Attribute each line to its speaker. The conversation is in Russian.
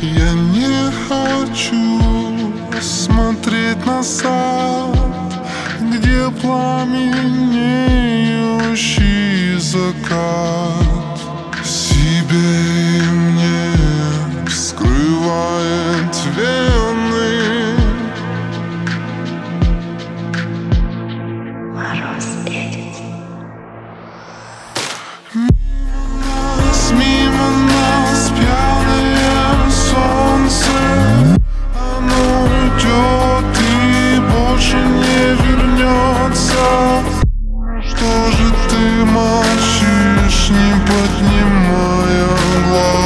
Speaker 1: Я не хочу смотреть на сад, где пламенеющий закат себе и мне вскрывает вены.
Speaker 2: Мороз едет.
Speaker 1: Мимо нас пьяное солнце, оно уйдет и больше не вернется. Что же ты молчишь, не поднимая глаз?